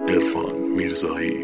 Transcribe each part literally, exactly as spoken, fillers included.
عرفان میرزایی.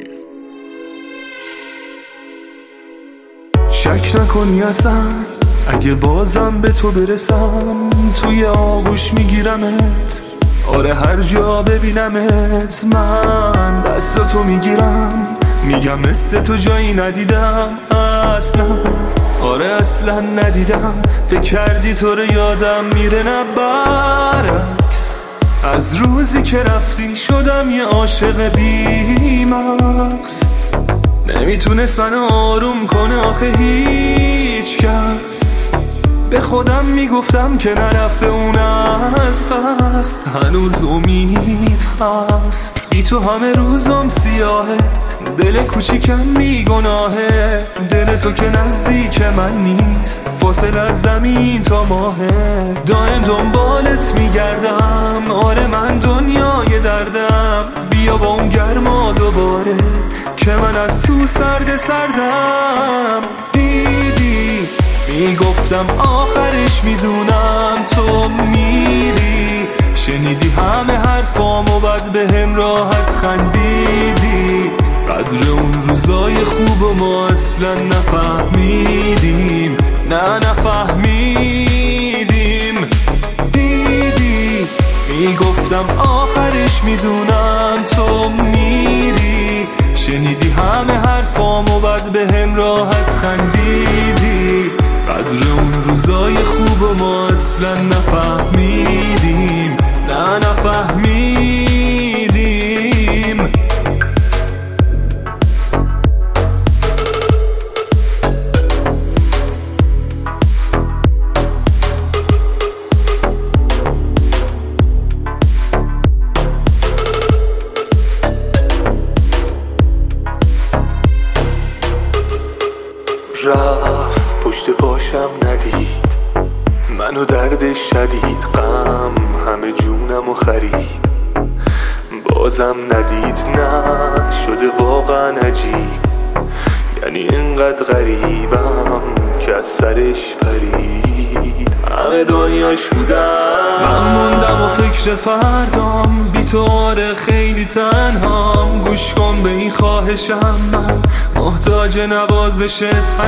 شک نکنی اصلا اگه بازم به تو برسم، توی آغوش میگیرمت، آره هر جا ببینمت من دستاتو میگیرم، میگم مثل تو جایی ندیدم اصلا، آره اصلا ندیدم. فکر کردی تو رو یادم میره؟ نه برعکس، از روزی که رفتی شدم یه عاشق بی مغز. نمیتونست منو آروم کنه آخه هیچ کس، به خودم میگفتم که نرفته اون از قصد، هنوز امید هست. بی تو همه روزم سیاهه، دل کوچیکم بیگناهه، دل تو که نزدیک من نیست، فاصله از زمین تا ماهه. دائم دنبالت میگردم، آره من دنیای دردم، بیا با اون گرما دوباره که من از تو سرد سردم. دیدی میگفتم آخرش میدونم تو میری، شنیدی همه حرفامو بعد به هم راحت خندیدی، قدر اون روزای خوب و ما اصلا نفهمیدیم، نه نفهمیدیم. دیدی میگفتم آخرش میدونم تو میری، شنیدی همه حرفامو بعد به هم راحت خندیدی، قدر اون روزای خوب و ما اصلا نفهمیدیم، نه نفهمیدیم. رفت پشت پاشم ندید، منو درد شدید، غم همه جونمو خرید، بازم ندید، نه شده واقعا عجیب، یعنی اینقدر غریبم که از سرش پرید، همه دنیاش بودم، من موندم و فکر فردام، بی تو آره خیلی تنهام. گوش کن به این خواهشم، من محتاج نوازشت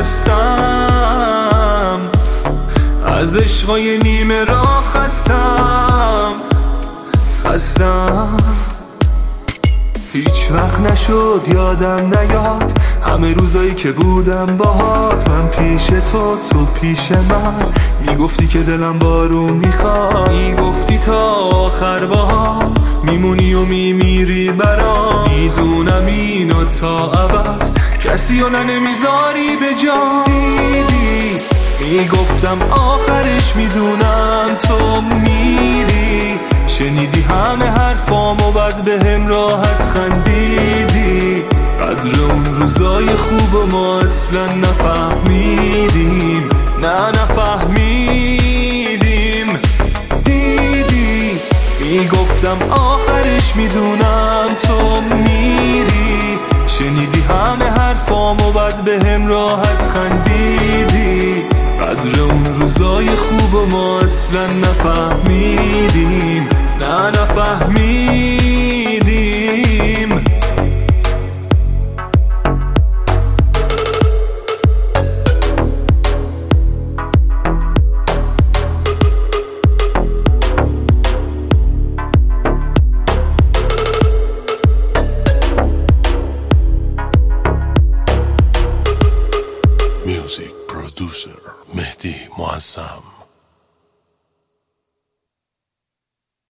هستم، از عشقای نیمه راه خستم خستم. هیچ وقت نشد یادم نیاد همه روزایی که بودم باهات، من پیش تو تو پیش من، میگفتی که دلم بارون میخواد، میگفتی تا آخر باهم میمونی و میمیری برام، میدونم اینو تا ابد کسی رو نمیذاری به جا. دیدی میگفتم آخرش میدونم تو میری، شنیدی همه حرفامو بعد به هم راحت خندیدی، قدر اون روزای خوب و ما اصلا نفهمیدیم، نه نفهمیدیم. دیدی میگفتم آخرش میدونم تو میری، شنیدی همه حرفامو بعد به هم راحت خندیدی، قدر اون روزای خوب و ما اصلا نفهمیدیم، نه نفهمیدیم. Music producer مهدی معظم.